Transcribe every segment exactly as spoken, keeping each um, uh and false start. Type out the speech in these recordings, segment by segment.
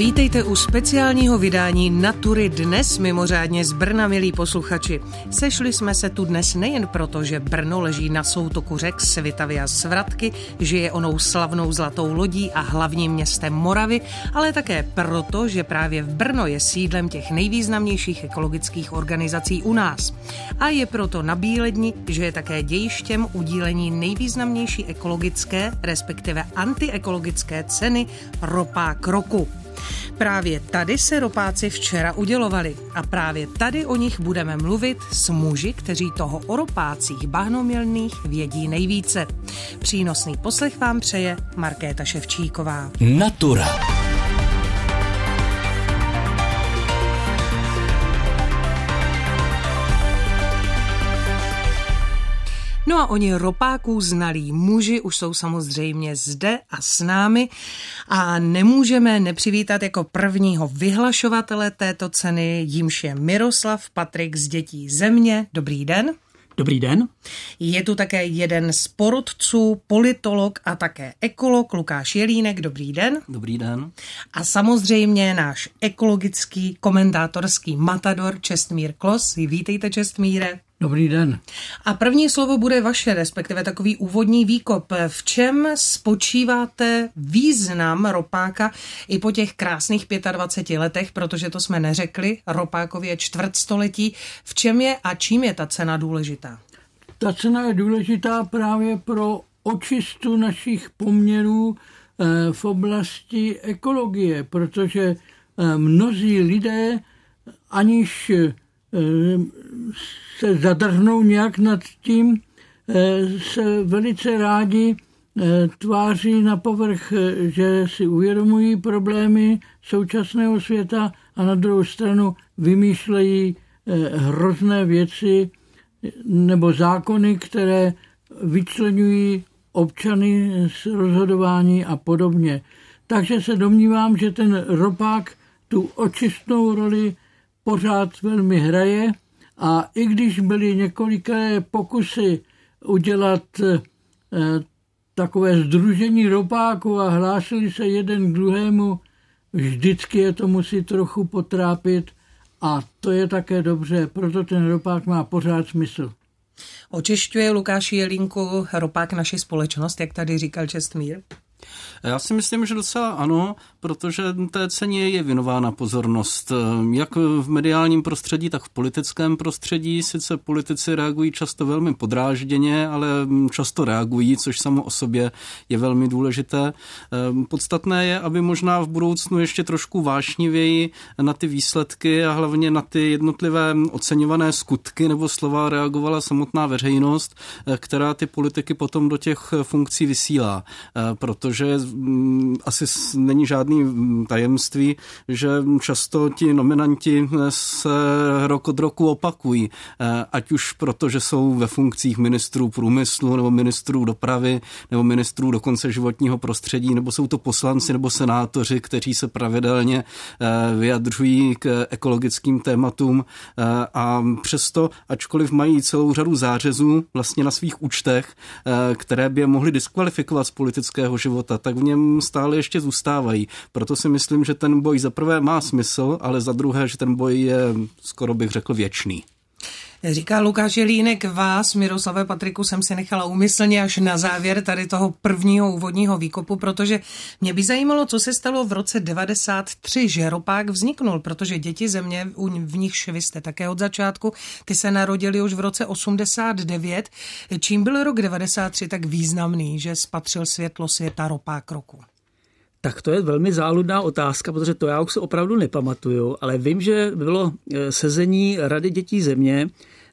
Vítejte u speciálního vydání Natury dnes mimořádně z Brna, milí posluchači. Sešli jsme se tu dnes nejen proto, že Brno leží na soutoku řek Svitavy a Svratky, že je onou slavnou zlatou lodí a hlavním městem Moravy, ale také proto, že právě v Brno je sídlem těch nejvýznamnějších ekologických organizací u nás. A je proto na Bíledni, že je také dějištěm udílení nejvýznamnější ekologické, respektive antiekologické ceny Ropák roku. Právě tady se ropáci včera udělovali a právě tady o nich budeme mluvit s muži, kteří toho o ropácích bahnomilných vědí nejvíce. Přínosný poslech vám přeje Markéta Ševčíková. Natura. No a oni ropáků znalí muži už jsou samozřejmě zde a s námi a nemůžeme nepřivítat jako prvního vyhlašovatele této ceny, jímž je Miroslav Patrik z Dětí země. Dobrý den. Dobrý den. Je tu také jeden z porotců, politolog a také ekolog Lukáš Jelínek. Dobrý den. Dobrý den. A samozřejmě náš ekologický komentátorský matador Čestmír Klos. Vítejte, Čestmíre. Dobrý den. A první slovo bude vaše, respektive takový úvodní výkop. V čem spočíváte význam ropáka i po těch krásných dvaceti pěti letech, protože to jsme neřekli, ropákově čtvrtstoletí. V čem je a čím je ta cena důležitá? Ta cena je důležitá právě pro očistu našich poměrů v oblasti ekologie, protože mnozí lidé, aniž se zadrhnou nějak nad tím, se velice rádi tváří na povrch, že si uvědomují problémy současného světa a na druhou stranu vymýšlejí hrozné věci nebo zákony, které vyčleňují občany z rozhodování a podobně. Takže se domnívám, že ten ropák tu očistnou roli pořád velmi hraje a i když byly několikrát pokusy udělat eh, takové sdružení ropáků a hlásili se jeden k druhému, vždycky je to musí trochu potrápit a to je také dobře, proto ten ropák má pořád smysl. Očišťuje, Lukáši Jelínku, ropák naši společnost, jak tady říkal Čestmír? Já si myslím, že docela ano, protože té ceně je věnována pozornost. Jak v mediálním prostředí, tak v politickém prostředí. Sice politici reagují často velmi podrážděně, ale často reagují, což samo o sobě je velmi důležité. Podstatné je, aby možná v budoucnu ještě trošku vášnivěji na ty výsledky a hlavně na ty jednotlivé oceňované skutky nebo slova reagovala samotná veřejnost, která ty politiky potom do těch funkcí vysílá. Protože asi není žádný tajemství, že často ti nominanti se rok od roku opakují. Ať už proto, že jsou ve funkcích ministrů průmyslu nebo ministrů dopravy nebo ministrů dokonce životního prostředí, nebo jsou to poslanci nebo senátoři, kteří se pravidelně vyjadřují k ekologickým tématům a přesto, ačkoliv mají celou řadu zářezů vlastně na svých účtech, které by je mohly diskvalifikovat z politického života, tak v něm stále ještě zůstávají. Proto si myslím, že ten boj za prvé má smysl, ale za druhé, že ten boj je, skoro bych řekl, věčný. Říká Lukáš Jelínek, vás, Miroslave Patriku, jsem si nechala úmyslně až na závěr tady toho prvního úvodního výkopu, protože mě by zajímalo, co se stalo v roce devadesát tři, že ropák vzniknul, protože Děti země, v nichž vy jste také od začátku, ty se narodili už v roce osmdesát devět. Čím byl rok devadesát tři tak významný, že spatřil světlo světa ropák roku? Tak to je velmi záludná otázka, protože to já už se opravdu nepamatuju, ale vím, že bylo sezení Rady Dětí země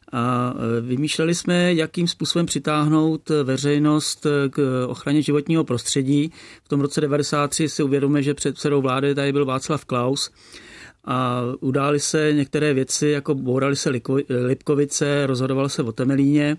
a vymýšleli jsme, jakým způsobem přitáhnout veřejnost k ochraně životního prostředí. V tom roce devadesát tři si uvědomíme, že předsedou vlády tady byl Václav Klaus a udály se některé věci, jako bouraly se Lipkovice, rozhodovalo se o Temelíně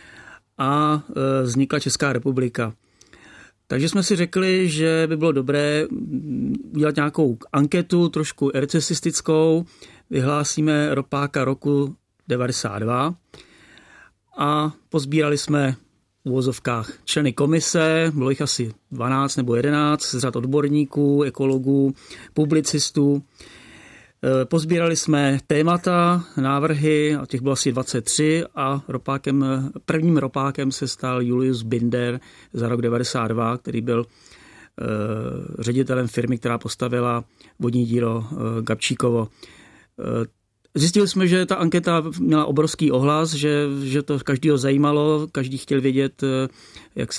a vznikla Česká republika. Takže jsme si řekli, že by bylo dobré udělat nějakou anketu, trošku recesistickou. Vyhlásíme ropáka roku devadesát dva a pozbírali jsme uvozovkách členy komise, bylo jich asi dvanáct nebo jedenáct, z řad odborníků, ekologů, publicistů. Pozbírali jsme témata, návrhy, a těch bylo asi dvacet tři a ropákem, prvním ropákem se stal Julius Binder za rok devadesát dva, který byl ředitelem firmy, která postavila vodní dílo Gabčíkovo. Zjistili jsme, že ta anketa měla obrovský ohlas, že, že to každýho zajímalo, každý chtěl vědět, jak,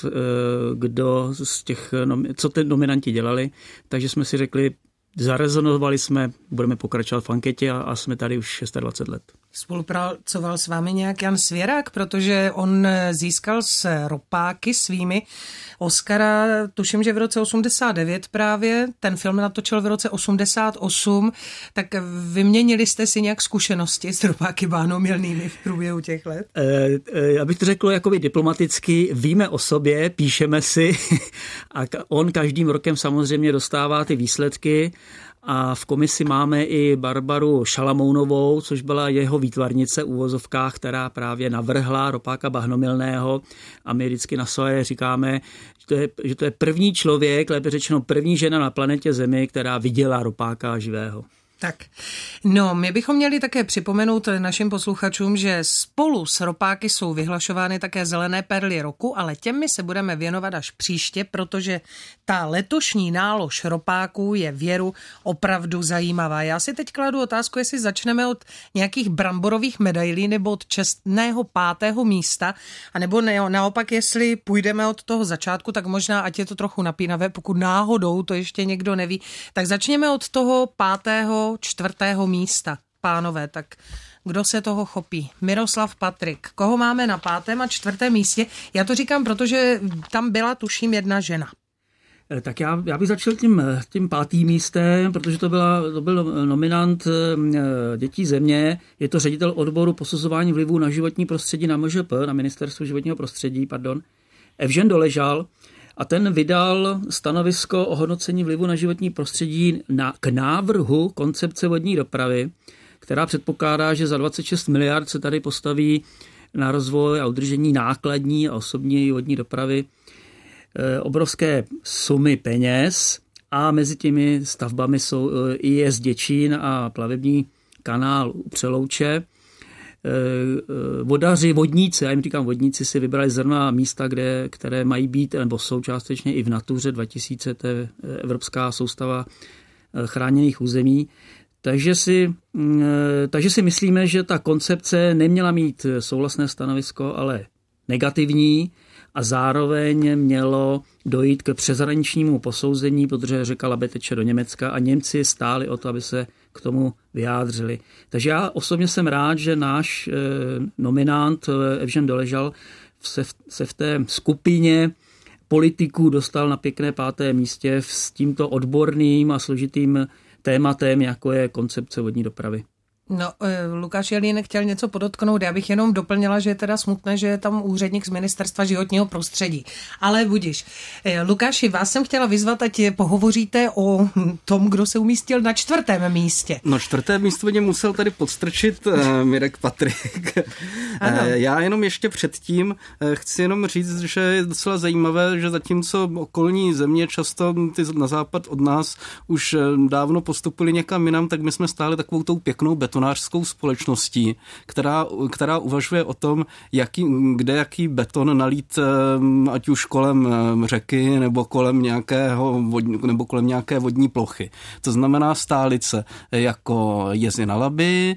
kdo z těch, co ty nominanti dělali, takže jsme si řekli, zarezonovali jsme, budeme pokračovat v anketě a, a jsme tady už dvacet šest let. Spolupracoval s vámi nějak Jan Svěrák, protože on získal s ropáky svými Oscara, tuším, že v roce osmdesát devět právě, ten film natočil v roce osmdesát osm, tak vyměnili jste si nějak zkušenosti s ropáky báhnomilnými v průběhu těch let? E, e, abych to řekl jakoby diplomaticky, víme o sobě, píšeme si a on každým rokem samozřejmě dostává ty výsledky. A v komisi máme i Barbaru Šalamounovou, což byla jeho výtvarnice v uvozovkách, která právě navrhla ropáka bahnomilného. A my vždycky na Soje říkáme, že to, je, že to je první člověk, lépe řečeno první žena na planetě Zemi, která viděla ropáka živého. Tak, no, my bychom měli také připomenout našim posluchačům, že spolu s ropáky jsou vyhlašovány také zelené perly roku, ale těmi se budeme věnovat až příště, protože ta letošní nálož ropáků je věru opravdu zajímavá. Já si teď kladu otázku, jestli začneme od nějakých bramborových medailí nebo od čestného pátého místa, anebo ne, naopak, jestli půjdeme od toho začátku, tak možná, ať je to trochu napínavé, pokud náhodou to ještě někdo neví, tak začněme od toho pátého čtvrtého místa. Pánové, tak kdo se toho chopí? Miroslav Patrik. Koho máme na pátém a čtvrtém místě? Já to říkám, protože tam byla, tuším, jedna žena. Tak já, já bych začal tím, tím pátým místem, protože to, byla, to byl nominant Dětí země. Je to ředitel odboru posuzování vlivů na životní prostředí na M Ž P, na Ministerstvu životního prostředí, pardon, Evžen Doležal. A ten vydal stanovisko o hodnocení vlivu na životní prostředí na, k návrhu koncepce vodní dopravy, která předpokládá, že za dvacet šest miliard se tady postaví na rozvoj a udržení nákladní a osobní vodní dopravy e, obrovské sumy peněz a mezi těmi stavbami jsou i jezd Děčín a plavební kanál u Přelouče. Vodaři, vodníci, já jim říkám vodníci, si vybrali zrovna místa, kde, které mají být, nebo jsou částečně i v Natuře dva tisíce, to je evropská soustava chráněných území. Takže si, takže si myslíme, že ta koncepce neměla mít souhlasné stanovisko, ale negativní a zároveň mělo dojít k přeshraničnímu posouzení, protože řeka Labe teče do Německa a Němci stáli o to, aby se k tomu vyjádřili. Takže já osobně jsem rád, že náš eh, nominant Evžen Doležal se v, se v té skupině politiků dostal na pěkné páté místě s tímto odborným a složitým tématem, jako je koncepce vodní dopravy. No, Lukáš Jelínek chtěl něco podotknout, já bych jenom doplnila, že je teda smutné, že je tam úředník z Ministerstva životního prostředí. Ale budiš. Lukáši, vás jsem chtěla vyzvat, ať pohovoříte o tom, kdo se umístil na čtvrtém místě. No, čtvrté místo mě musel tady podstrčit uh, Mirek Patrik. uh, já jenom ještě předtím uh, chci jenom říct, že je docela zajímavé, že zatímco okolní země často ty na západ od nás už uh, dávno postupili někam jinam, tak my jsme stáli takovou tou pěknou beton betonářskou společností, která, která uvažuje o tom, jaký, kde jaký beton nalít, ať už kolem řeky nebo kolem nějakého vodní, nebo kolem nějaké vodní plochy. To znamená stálice jako Jezy na Labi,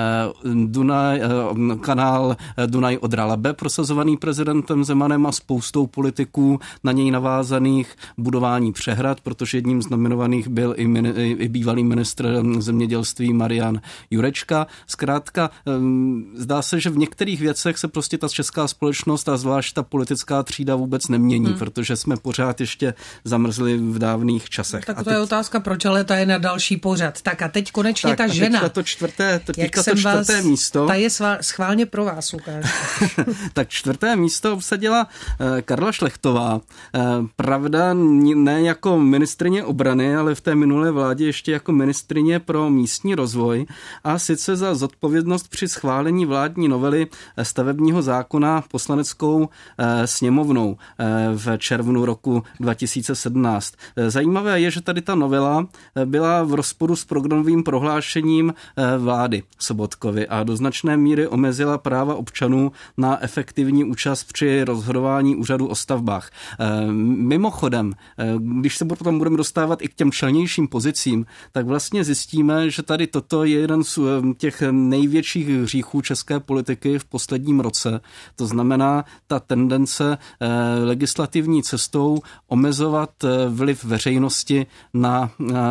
Dunaj, kanál Dunaj Odra Labe, prosazovaný prezidentem Zemanem a spoustou politiků na něj navázaných, budování přehrad, protože jedním z nominovaných byl i, mini, i bývalý ministr zemědělství Marian Jurečka. Zkrátka, zdá se, že v některých věcech se prostě ta česká společnost a zvlášť ta politická třída vůbec nemění, hmm. protože jsme pořád ještě zamrzli v dávných časech. Tak a to teď... je otázka, proč, ale ta je na další pořad. Tak a teď konečně tak, ta žena. To čtvrté, to, to čtvrté vás, místo. Ta je schválně pro vás, Lukáš. Tak čtvrté místo obsadila Karla Šlechtová. Pravda, ne jako ministryně obrany, ale v té minulé vládě ještě jako ministryně pro místní rozvoj. A a sice za zodpovědnost při schválení vládní novely stavebního zákona poslaneckou sněmovnou v červnu roku dva tisíce sedmnáct. Zajímavé je, že tady ta novela byla v rozporu s programovým prohlášením vlády Sobotkovy a do značné míry omezila práva občanů na efektivní účast při rozhodování úřadu o stavbách. Mimochodem, když se potom budeme dostávat i k těm čelnějším pozicím, tak vlastně zjistíme, že tady toto je jeden z těch největších hříchů české politiky v posledním roce. To znamená ta tendence legislativní cestou omezovat vliv veřejnosti na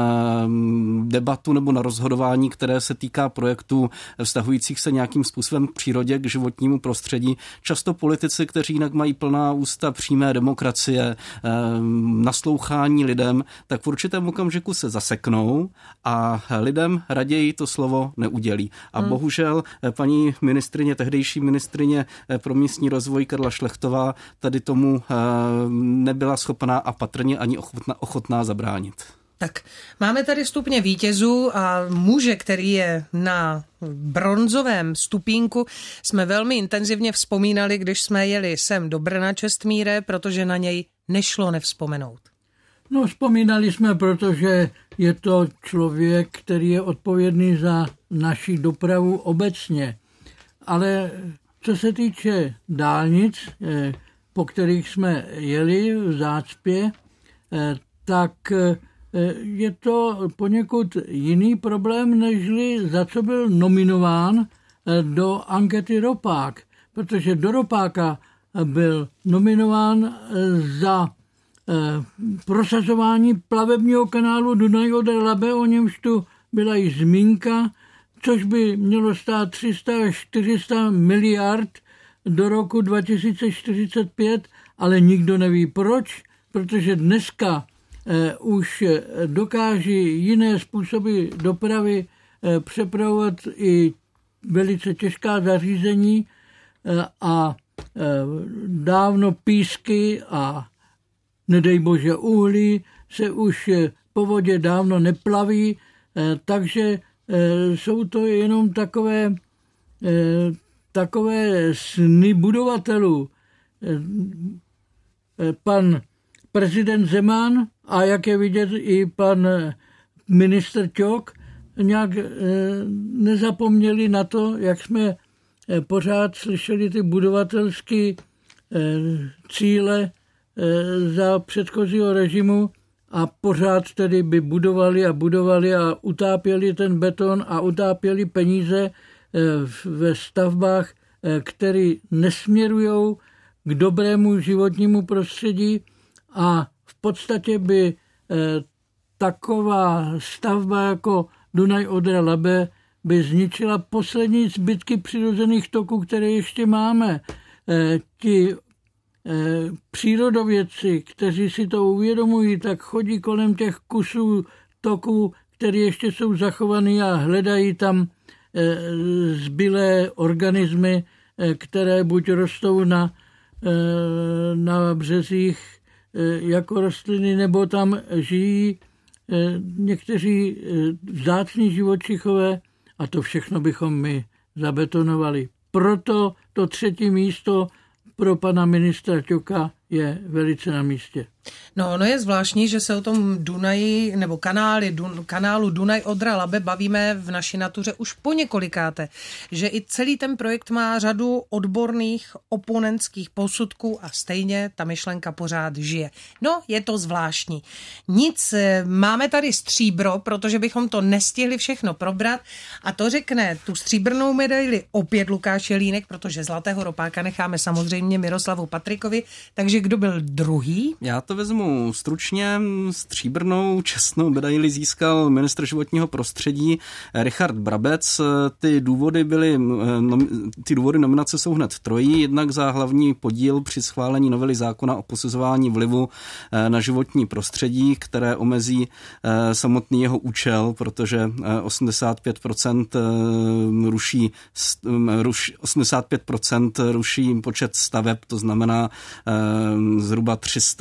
debatu nebo na rozhodování, které se týká projektů vztahujících se nějakým způsobem k přírodě, k životnímu prostředí. Často politici, kteří jinak mají plná ústa přímé demokracie, naslouchání lidem, tak v určitém okamžiku se zaseknou a lidem raději to slovo neudělí. A hmm. bohužel paní ministrině, tehdejší ministrině pro místní rozvoj Karla Šlechtová tady tomu nebyla schopná a patrně ani ochotná, ochotná zabránit. Tak máme tady stupně vítězů a muže, který je na bronzovém stupínku, jsme velmi intenzivně vzpomínali, když jsme jeli sem do Brna Čestmíre, protože na něj nešlo nevzpomenout. No, vzpomínali jsme, protože je to člověk, který je odpovědný za naši dopravu obecně. Ale co se týče dálnic, po kterých jsme jeli v zácpě, tak je to poněkud jiný problém, nežli za co byl nominován do ankety Ropák. Protože do Ropáka byl nominován za prosazování plavebního kanálu Dunaj-Oder-Labe, o němž tu byla i zmínka, což by mělo stát tři sta až čtyři sta miliard do roku dva tisíce čtyřicet pět, ale nikdo neví proč, protože dneska eh, už dokáží jiné způsoby dopravy eh, přepravovat i velice těžká zařízení eh, a eh, dávno písky a nedej bože uhlí se už po vodě dávno neplaví, eh, takže eh, jsou to jenom takové eh, takové sny budovatelů. Pan prezident Zeman a jak je vidět i pan ministr Ťok nějak nezapomněli na to, jak jsme pořád slyšeli ty budovatelské cíle za předchozího režimu a pořád tedy by budovali a budovali a utápěli ten beton a utápěli peníze ve stavbách, které nesměrují k dobrému životnímu prostředí a v podstatě by taková stavba jako Dunaj-Odra-Labe by zničila poslední zbytky přirozených toků, které ještě máme. Ti přírodovědci, kteří si to uvědomují, tak chodí kolem těch kusů toků, které ještě jsou zachované a hledají tam zbylé organismy, které buď rostou na, na březích jako rostliny, nebo tam žijí někteří vzácní živočichové a to všechno bychom my zabetonovali. Proto to třetí místo pro pana ministra Ťoka je velice na místě. No, ono je zvláštní, že se o tom Dunaji nebo kanály, Dun, kanálu Dunaj-Odra-Labe bavíme v naší natuře už po několikáté. Že i celý ten projekt má řadu odborných oponentských posudků a stejně ta myšlenka pořád žije. No, je to zvláštní. Nic, máme tady stříbro, protože bychom to nestihli všechno probrat a to řekne tu stříbrnou medaili opět Lukáš Jelínek, protože zlatého ropáka necháme samozřejmě Miroslavu Patrikovi, takže kdo byl druhý? Já to vezmu stručně. Stříbrnou čestnou medaili získal ministr životního prostředí Richard Brabec. Ty důvody byly, ty důvody nominace jsou hned trojí. Jednak za hlavní podíl při schválení novely zákona o posuzování vlivu na životní prostředí, které omezí samotný jeho účel, protože osmdesát pět procent ruší, osmdesát pět procent ruší počet staveb, to znamená zhruba tři sta, u kterých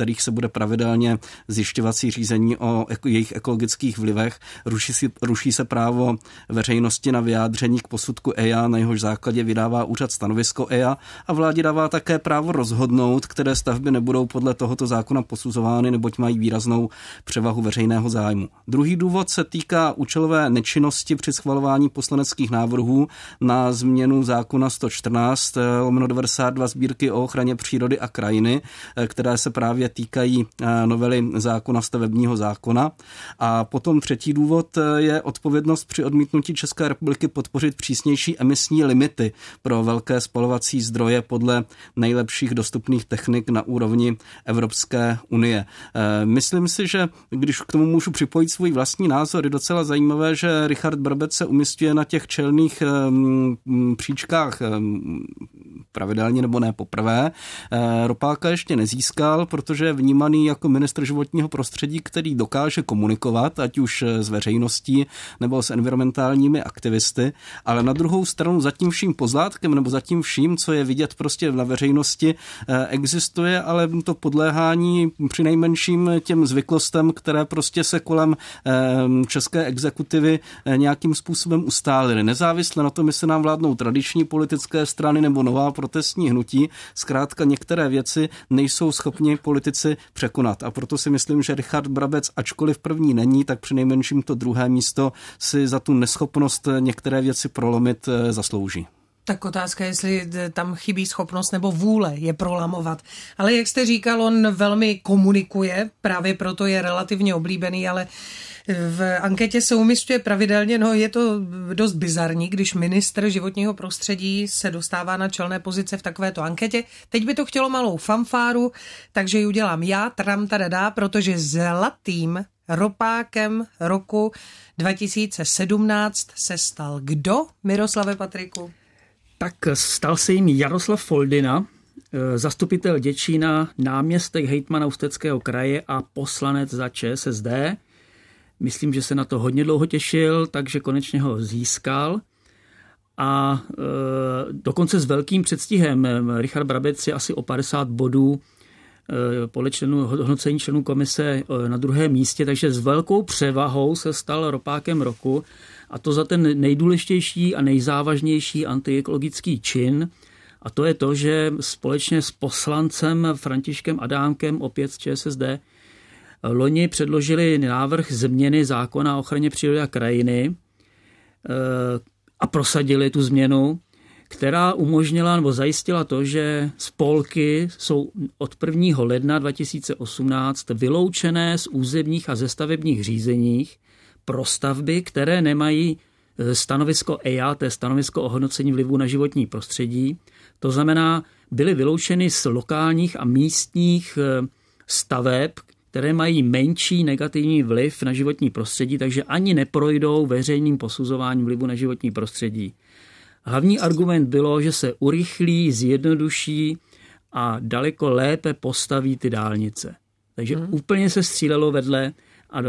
kterých se bude pravidelně zjišťovací řízení o jejich ekologických vlivech. Ruší, si, ruší se právo veřejnosti na vyjádření k posudku E I A, na jehož základě vydává úřad stanovisko E I A, a vládě dává také právo rozhodnout, které stavby nebudou podle tohoto zákona posuzovány, neboť mají výraznou převahu veřejného zájmu. Druhý důvod se týká účelové nečinnosti při schvalování poslaneckých návrhů na změnu zákona sto čtrnáct lomeno devadesát dva Sbírky o ochraně přírody a krajiny, které se právě týkají novely zákona stavebního zákona. A potom třetí důvod je odpovědnost při odmítnutí České republiky podpořit přísnější emisní limity pro velké spalovací zdroje podle nejlepších dostupných technik na úrovni Evropské unie. Myslím si, že když k tomu můžu připojit svůj vlastní názor, je docela zajímavé, že Richard Brabec se umístuje na těch čelných příčkách pravidelně nebo ne poprvé. Ropáka ještě nezískal, protože je vnímaný jako ministr životního prostředí, který dokáže komunikovat, ať už s veřejností nebo s environmentálními aktivisty, ale na druhou stranu za tím vším pozlátkem nebo za tím vším, co je vidět prostě na veřejnosti, existuje ale to podléhání přinejmenším těm zvyklostem, které prostě se kolem české exekutivy nějakým způsobem ustálily. Nezávisle na tom, jestli nám vládnou tradiční politické strany nebo nová protestní hnutí, zkrátka některé věci nejsou schopni politici překonat. A proto si myslím, že Richard Brabec, ačkoliv první není, tak přinejmenším to druhé místo si za tu neschopnost některé věci prolomit zaslouží. Tak otázka, jestli tam chybí schopnost nebo vůle je prolamovat. Ale jak jste říkal, on velmi komunikuje, právě proto je relativně oblíbený, ale v anketě se umísťuje pravidelně, no je to dost bizarní, když ministr životního prostředí se dostává na čelné pozice v takovéto anketě. Teď by to chtělo malou fanfáru, takže ji udělám já, tram tadadá, protože zlatým ropákem roku dva tisíce sedmnáct se stal kdo, Miroslave Patriku? Tak stal se jim Jaroslav Foldina, zastupitel Děčína, náměstek hejtmana Ústeckého kraje a poslanec za ČSSD. Myslím, že se na to hodně dlouho těšil, takže konečně ho získal. A e, dokonce s velkým předstihem. Richard Brabec je asi o padesát bodů e, podle členů, hodnocení členů komise e, na druhém místě, takže s velkou převahou se stal ropákem roku. A to za ten nejdůležitější a nejzávažnější antiekologický čin. A to je to, že společně s poslancem Františkem Adámkem, opět z ČSSD, loni předložili návrh změny zákona o ochraně přírody a krajiny a prosadili tu změnu, která umožnila nebo zajistila to, že spolky jsou od prvního ledna dva tisíce osmnáct vyloučené z územních a ze stavebních řízeních pro stavby, které nemají stanovisko E I A, to je stanovisko o hodnocení vlivu na životní prostředí. To znamená, byly vyloučeny z lokálních a místních staveb, které mají menší negativní vliv na životní prostředí, takže ani neprojdou veřejným posuzováním vlivu na životní prostředí. Hlavní argument bylo, že se urychlí, zjednoduší a daleko lépe postaví ty dálnice. Takže hmm. úplně se střílelo vedle a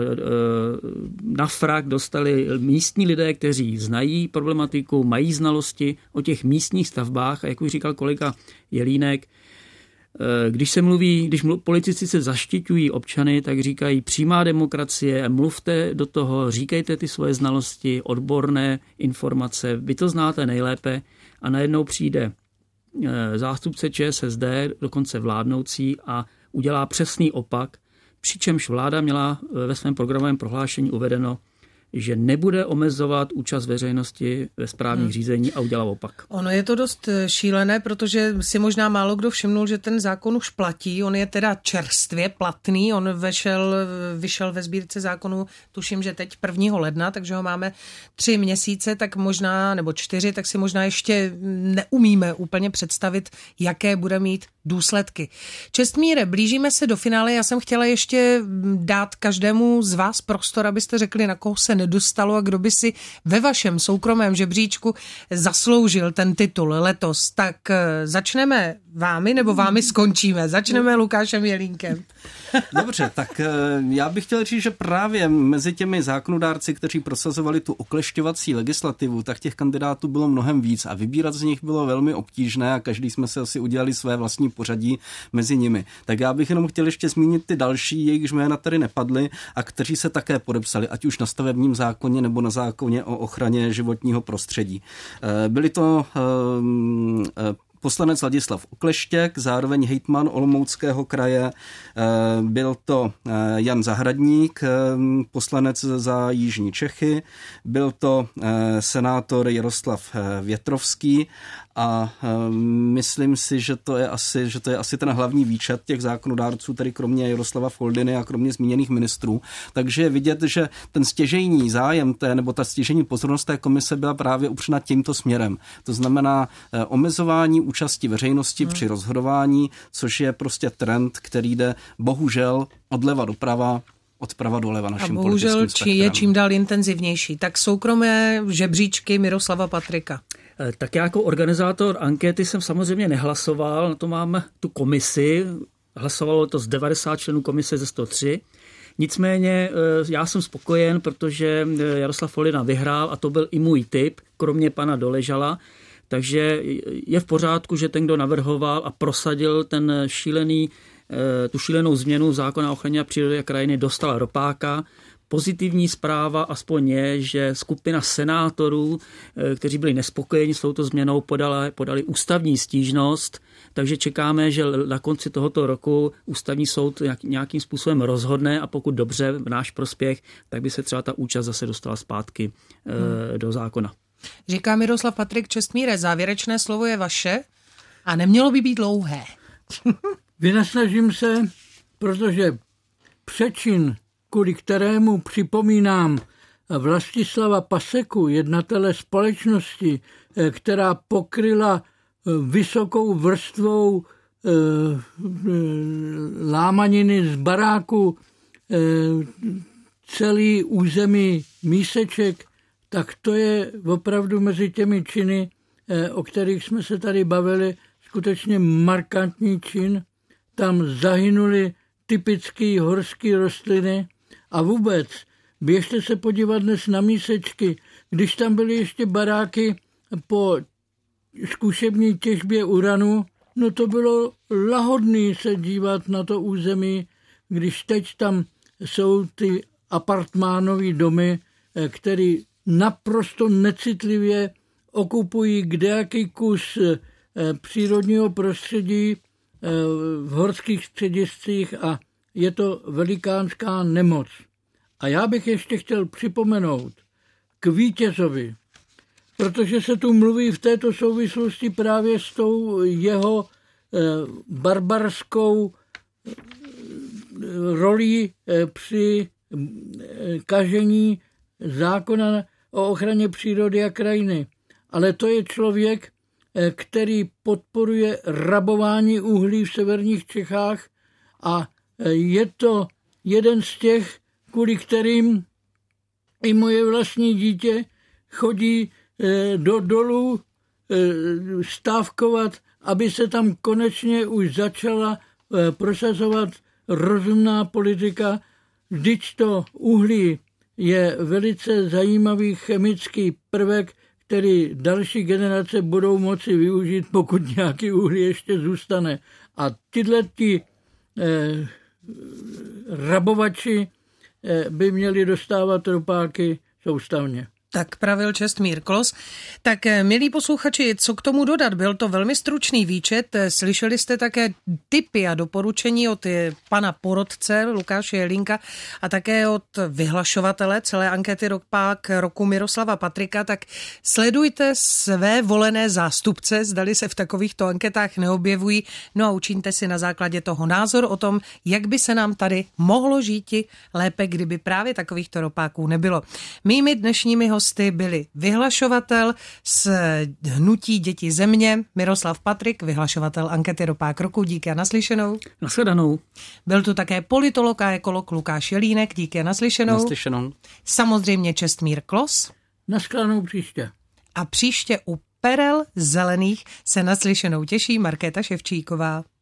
na frak dostali místní lidé, kteří znají problematiku, mají znalosti o těch místních stavbách a jak už říkal kolega Jelínek, když se mluví, když politici se zaštiťují občany, tak říkají přímá demokracie, mluvte do toho, říkejte ty svoje znalosti, odborné informace, vy to znáte nejlépe a najednou přijde zástupce ČSSD, dokonce vládnoucí a udělá přesný opak, přičemž vláda měla ve svém programovém prohlášení uvedeno, že nebude omezovat účast veřejnosti ve správních hmm. řízení a udělá opak. Ono je to dost šílené, protože si možná málo kdo všimnul, že ten zákon už platí. On je teda čerstvě platný, on vešel, vyšel ve sbírce zákonu, tuším, že teď prvního ledna, takže ho máme tři měsíce, tak možná, nebo čtyři, tak si možná ještě neumíme úplně představit, jaké bude mít důsledky. Čestmíre, blížíme se do finále. Já jsem chtěla ještě dát každému z vás prostor, abyste řekli, na koho se nedostalo a kdo by si ve vašem soukromém žebříčku zasloužil ten titul letos. Tak začneme vámi, nebo vámi skončíme? Začneme Lukášem Jelínkem. Dobře, tak já bych chtěl říct, že právě mezi těmi zákonodárci, kteří prosazovali tu oklešťovací legislativu, tak těch kandidátů bylo mnohem víc a vybírat z nich bylo velmi obtížné a každý jsme se asi udělali své vlastní pořadí mezi nimi. Tak já bych jenom chtěl ještě zmínit ty další, jejichž jména tady nepadly a kteří se také podepsali, ať už na stavebním zákoně nebo na zákoně o ochraně životního prostředí. Byli to poslanec Ladislav Okleštěk, zároveň hejtman Olomouckého kraje, byl to Jan Zahradník, poslanec za Jižní Čechy, byl to senátor Jaroslav Větrovský a myslím si, že to je asi, že to je asi ten hlavní výčet těch zákonodárců, tedy kromě Jaroslava Foldyny a kromě zmíněných ministrů. Takže je vidět, že ten stěžejní zájem té, nebo ta stěžejní pozornost té komise byla právě upřena tímto směrem. To znamená omezování účasti veřejnosti hmm. při rozhodování, což je prostě trend, který jde bohužel odleva doprava, odprava doleva naším politickým spektrem. A bohužel je čím dál intenzivnější. Tak soukromé žebříčky Miroslava Patrika. Tak já jako organizátor ankety jsem samozřejmě nehlasoval, na to mám tu komisi, hlasovalo to z devadesát členů komise ze sto tři. Nicméně já jsem spokojen, protože Jaroslav Foldyna vyhrál a to byl i můj tip, kromě pana Doležala. Takže je v pořádku, že ten, kdo navrhoval a prosadil ten šílený, tu šílenou změnu zákona o ochraně přírody a krajiny, dostal ropáka. Pozitivní zpráva aspoň je, že skupina senátorů, kteří byli nespokojeni s touto změnou, podali, podali ústavní stížnost, takže čekáme, že na konci tohoto roku ústavní soud nějakým způsobem rozhodne a pokud dobře v náš prospěch, tak by se třeba ta účast zase dostala zpátky hmm. do zákona. Říká Miroslav Patrik. Čestmíre, závěrečné slovo je vaše a nemělo by být dlouhé. Vynasnažím se, protože přečin, kvůli kterému připomínám Vlastislava Paseku, jednatele společnosti, která pokryla vysokou vrstvou lámaniny z baráku celý území Míseček, tak to je opravdu mezi těmi činy, o kterých jsme se tady bavili, skutečně markantní čin. Tam zahynuli typické horské rostliny a vůbec běžte se podívat dnes na Mísečky, když tam byly ještě baráky po zkušební těžbě uranu, no to bylo lahodný se dívat na to území, když teď tam jsou ty apartmánové domy, které naprosto necitlivě okupují kdejaký kus přírodního prostředí v horských střediscích a je to velikánská nemoc. A já bych ještě chtěl připomenout k vítězovi, protože se tu mluví v této souvislosti právě s tou jeho barbarskou rolí při kažení zákona o ochraně přírody a krajiny. Ale to je člověk, který podporuje rabování uhlí v severních Čechách a je to jeden z těch, kvůli kterým i moje vlastní dítě chodí do dolů stávkovat, aby se tam konečně už začala prosazovat rozumná politika. Vždyť to uhlí je velice zajímavý chemický prvek, který další generace budou moci využít, pokud nějaký uhlí ještě zůstane. A tyhle ti eh, rabovači eh, by měli dostávat ropáky soustavně. Tak pravil Čestmír Klos. Tak milí posluchači, co k tomu dodat? Byl to velmi stručný výčet. Slyšeli jste také tipy a doporučení od pana porodce Lukáše Jelínka a také od vyhlašovatele celé ankety Ropák roku Miroslava Patrika. Tak sledujte své volené zástupce, zdali se v takovýchto anketách neobjevují. No a učiňte si na základě toho názor o tom, jak by se nám tady mohlo žíti lépe, kdyby právě takovýchto ropáků nebylo. Mými dnešními hosty byli vyhlašovatel z hnutí Děti země Miroslav Patrik, vyhlašovatel ankety Ropák roku. Díky a naslyšenou. Nashledanou. Byl tu také politolog a ekolog Lukáš Jelínek. Díky a naslyšenou. Naslyšenou. Samozřejmě Čestmír Klos. Nashledanou příště. A příště u perel zelených se naslyšenou těší Markéta Ševčíková.